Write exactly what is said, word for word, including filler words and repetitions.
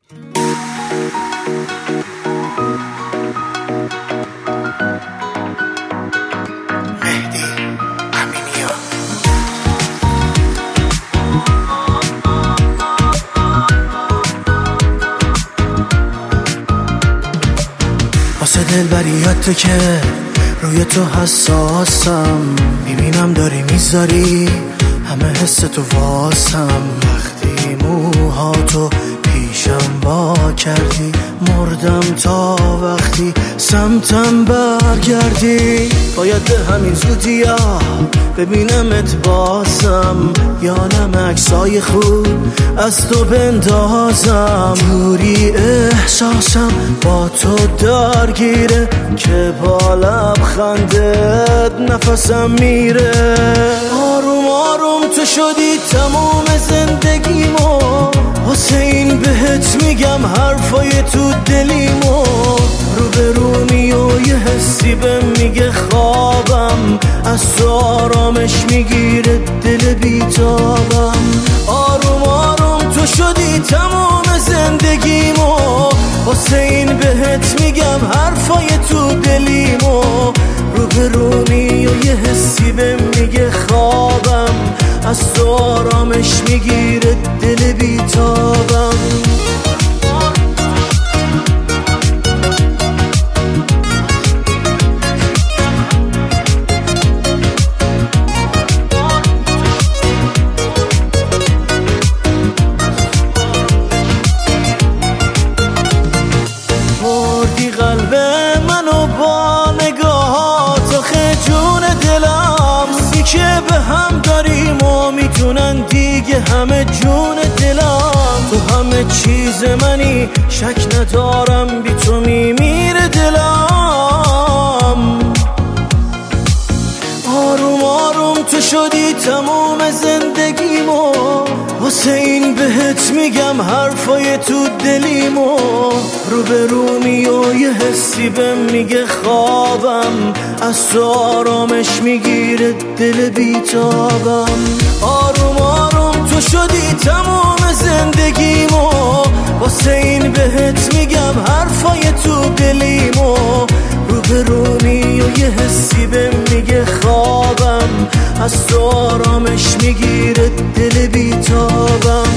واسه دلبریاته که روی تو حساسم، میبینم داری میذاری همه حس تو واسم. وقتی موهاتو پیشم با کردی مردم تا وقتی سمتم برگردی. باید به همین زودیا ببینمت بازم، یا نم عکسای خوب از تو بندازم. جوری احساسم با تو درگیره که با لبخندت نفسم میره. آروم آروم تو شدی تموم زندگیمو، واسه این بهت میگم حرفای تو دلیمو. رو به رو میو یه حسی به میگه خوابم، از تو آرامش میگیره دل بیتابم. آروم آروم تو شدی تموم زندگیمو، واسه این بهت میگم حرفای تو دلیمو. رو به رو میو یه حسی به میگه خوابم، از تو آرامش میگیره دل بیتابم. بردی قلب منو با نگاهات، آخه جون دلم سی که به هم داریم و میتونن دیگه همه جون دلم. تو همه چیز منی شک ندارم، بی تو میمیره دلم. آروم آروم تو شدی تموم زندگیمو، واسه این بهت میگم حرفای تو دلیمو. رو به رو میو یه حسی بهم میگه خوابم، از تو آرامش میگیره دل بیتابم. آروم آروم تو شدی تموم زندگیمو، واسه این بهت میگم حرفای تو دلیمو. رو به رو میو یه حسی بهم میگه خوابم، از تو آرامش میگیره دل بیتابم.